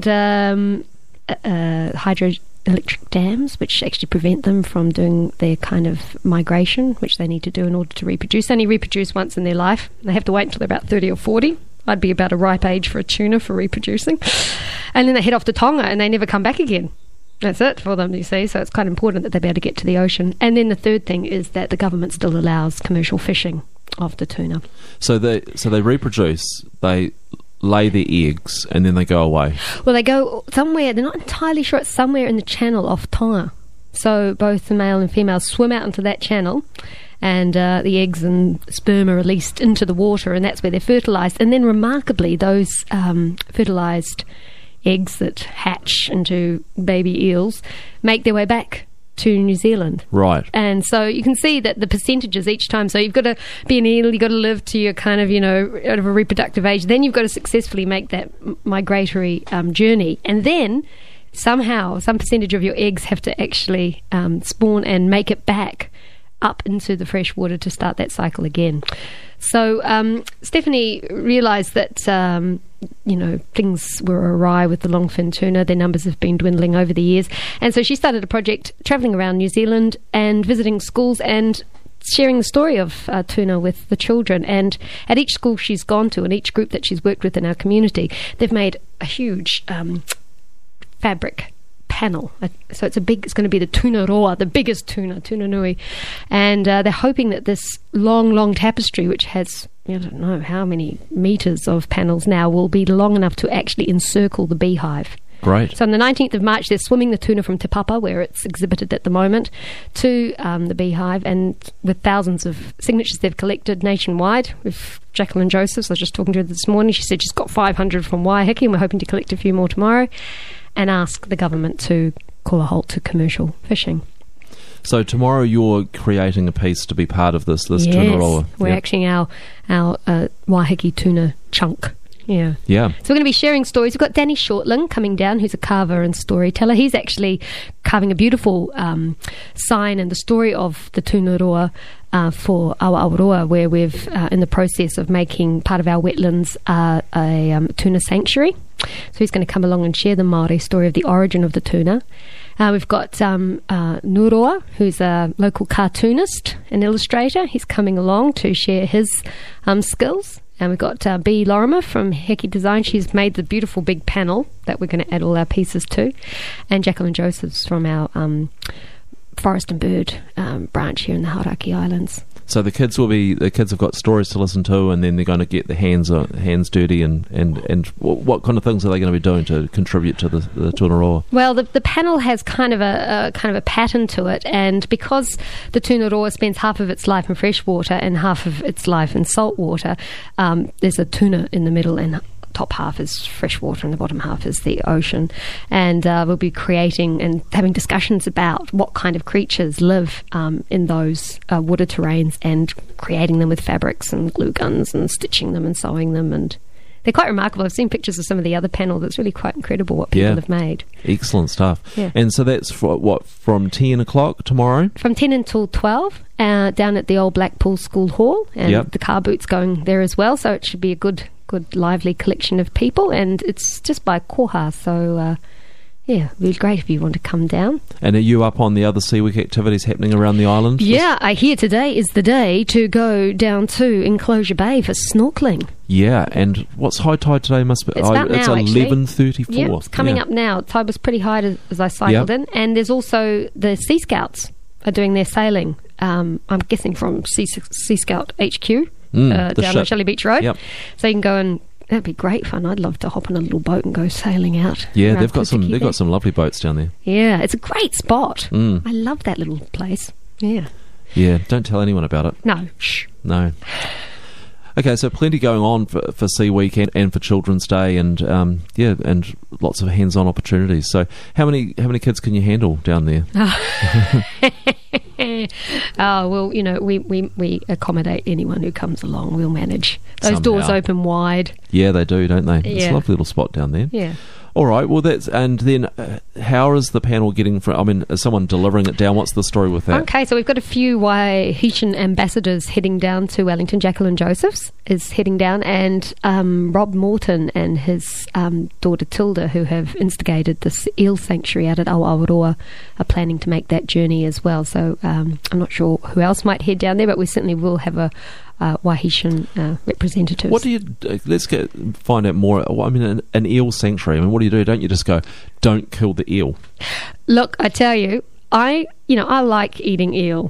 hydroelectric dams, which actually prevent them from doing their kind of migration, which they need to do in order to reproduce. They only reproduce once in their life. They have to wait until they're about 30 or 40. I'd be about a ripe age for a tuna for reproducing. And then they head off to Tonga and they never come back again. That's it for them, you see. So it's quite important that they be able to get to the ocean. And then the third thing is that the government still allows commercial fishing of the tuna. So they reproduce, they lay their eggs, and then they go away. Well, they go somewhere, they're not entirely sure, it's somewhere in the channel off Tonga. So both the male and female swim out into that channel, and the eggs and sperm are released into the water, and that's where they're fertilised. And then remarkably, those fertilised eggs that hatch into baby eels make their way back to New Zealand. Right. And so you can see that the percentages each time. So you've got to be an eel, you've got to live to your kind of, out of a reproductive age. Then you've got to successfully make that migratory journey. And then somehow some percentage of your eggs have to actually spawn and make it back up into the fresh water to start that cycle again. So Stephanie realised that things were awry with the longfin tuna. Their numbers have been dwindling over the years, and so she started a project travelling around New Zealand and visiting schools and sharing the story of tuna with the children. And at each school she's gone to and each group that she's worked with in our community, they've made a huge fabric panel. So it's going to be the tuna roa, the biggest tuna nui, and they're hoping that this long tapestry, which has I don't know how many metres of panels now, will be long enough to actually encircle the beehive. Great. So on the 19th of March, they're swimming the tuna from Te Papa, where it's exhibited at the moment, to the beehive, and with thousands of signatures they've collected nationwide. With Jacqueline Josephs, I was just talking to her this morning, she said she's got 500 from Waiheke, and we're hoping to collect a few more tomorrow, and ask the government to call a halt to commercial fishing. So tomorrow you're creating a piece to be part of this yes, tuna roa. We're actually our Waiheke tuna chunk. Yeah. So we're going to be sharing stories. We've got Danny Shortling coming down, who's a carver and storyteller. He's actually carving a beautiful sign and the story of the tuna roa for Awaroa, where we've in the process of making part of our wetlands a tuna sanctuary. So he's going to come along and share the Māori story of the origin of the tuna. We've got Nuroa, who's a local cartoonist and illustrator. He's coming along to share his skills. And we've got B. Lorimer from Heki Design. She's made the beautiful big panel that we're going to add all our pieces to. And Jacqueline Josephs from our Forest and Bird branch here in the Hauraki Islands. So the kids have got stories to listen to, and then they're going to get their hands dirty, and what kind of things are they going to be doing to contribute to the tuna roa? Well, the panel has kind of a pattern to it, and because the tuna roa spends half of its life in fresh water and half of its life in salt water, there's a tuna in the middle, and top half is fresh water and the bottom half is the ocean. And we'll be creating and having discussions about what kind of creatures live in those water terrains, and creating them with fabrics and glue guns and stitching them and sewing them. And they're quite remarkable. I've seen pictures of some of the other panels. It's really quite incredible what people have made. Excellent stuff. Yeah. And so that's from 10 o'clock tomorrow? From 10 until 12, down at the old Blackpool School Hall, and the car boot's going there as well, so it should be a good lively collection of people, and it's just by Koha, so it'd be great if you want to come down. And are you up on the other Seaweek activities happening around the island? Yeah, I hear today is the day to go down to Enclosure Bay for snorkelling. Yeah, and what's high tide today? Must be it's about now, 11:34. Yeah, it's coming up now. Tide was pretty high as I cycled in, and there's also the Sea Scouts are doing their sailing. I'm guessing from Sea Scout HQ. Down on Shelley Beach Road. So you can go and That'd be great fun. I'd love to hop on a little boat and go sailing out. Yeah, around they've got Putuki some lovely boats down there. Yeah, it's a great spot. Mm. I love that little place. Yeah. Yeah, don't tell anyone about it. No. Shh. No. Okay, so plenty going on for Sea Week and for Children's Day, and and lots of hands-on opportunities. So, how many kids can you handle down there? Well, we accommodate anyone who comes along. We'll manage. Those doors Somehow. open wide. Yeah, they do, don't they? It's Yeah. a lovely little spot down there. Yeah. All right. Well, and then how is the panel getting from? I mean, is someone delivering it down? What's the story with that? Okay, so we've got a few Waihishan ambassadors heading down to Wellington. Jacqueline Josephs is heading down, and Rob Morton and his daughter Tilda, who have instigated this eel sanctuary out at Awaroa, are planning to make that journey as well. So I'm not sure who else might head down there, but we certainly will have a Waihishan representatives. What do you? Let's find out more. I mean, an eel sanctuary. I mean, what do you do? Don't you just go, don't kill the eel? Look, I tell you, I like eating eel.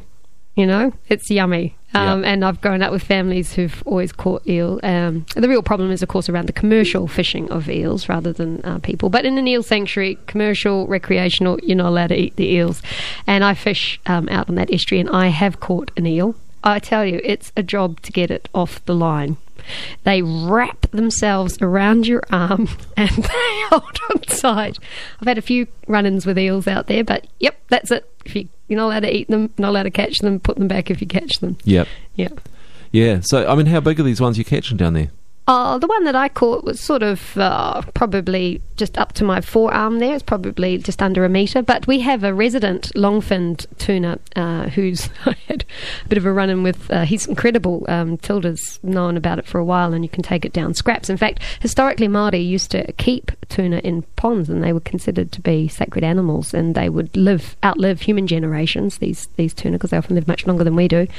It's yummy. And I've grown up with families who've always caught eel. The real problem is, of course, around the commercial fishing of eels rather than people. But in an eel sanctuary, commercial, recreational, you're not allowed to eat the eels. And I fish out on that estuary, and I have caught an eel. I tell you, it's a job to get it off the line. They wrap themselves around your arm and they hold on tight. I've had a few run-ins with eels out there, but yep, that's it. You're not allowed to eat them, not allowed to catch them, put them back if you catch them. Yep. Yeah. Yeah. So, I mean, how big are these ones you're catching down there? The one that I caught was sort of probably just up to my forearm there. It's probably just under a metre. But we have a resident longfinned tuna who's I had a bit of a run-in with. He's incredible. Tilda's known about it for a while, and you can take it down scraps. In fact, historically, Māori used to keep tuna in ponds, and they were considered to be sacred animals, and they would outlive human generations, these tuna, because they often live much longer than we do.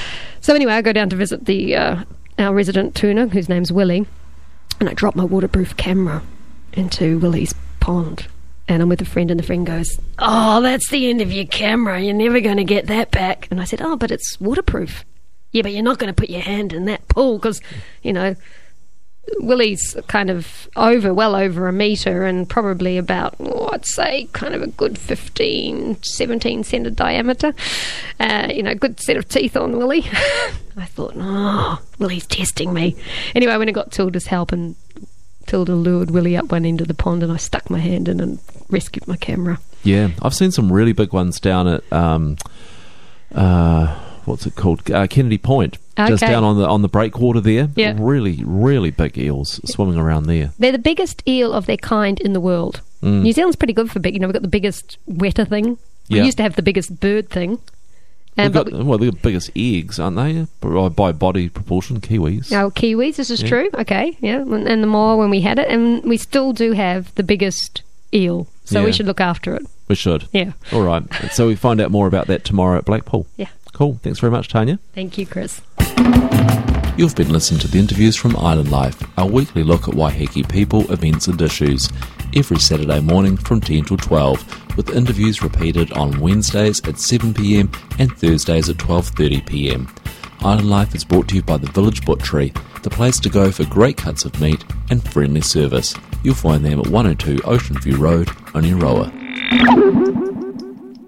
So anyway, I go down to visit our resident tuna, whose name's Willie, and I drop my waterproof camera into Willie's pond, and I'm with a friend, and the friend goes, "Oh, that's the end of your camera, you're never going to get that back." And I said, "Oh, but it's waterproof." "Yeah, but you're not going to put your hand in that pool because, Willie's kind of well over a metre and probably about, I'd say, kind of a good 15, 17 cent of diameter. Good set of teeth on Willie." I thought, Willie's testing me. Anyway, I went and got Tilda's help, and Tilda lured Willie up one end of the pond, and I stuck my hand in and rescued my camera. Yeah, I've seen some really big ones down at what's it called? Kennedy Point. Okay. Just down on the breakwater there. Yeah. Really, really big eels swimming around there. They're the biggest eel of their kind in the world. New Zealand's pretty good for big. We've got the biggest wetter thing. Yeah. We used to have the biggest bird thing. They're the biggest eggs, aren't they? By body proportion, kiwis. Oh, kiwis, this is true. Okay, yeah. And the more when we had it. And we still do have the biggest eel. So Yeah. we should look after it. We should. Yeah. All right. So we find out more about that tomorrow at Blackpool. Yeah. Cool. Thanks very much, Tanya. Thank you, Chris. You've been listening to the interviews from Island Life, our weekly look at Waiheke people, events and issues, every Saturday morning from 10 till 12, with interviews repeated on Wednesdays at 7 p.m. and Thursdays at 12:30 p.m. Island Life is brought to you by the Village Butchery, the place to go for great cuts of meat and friendly service. You'll find them at 102 Ocean View Road, Oneroa.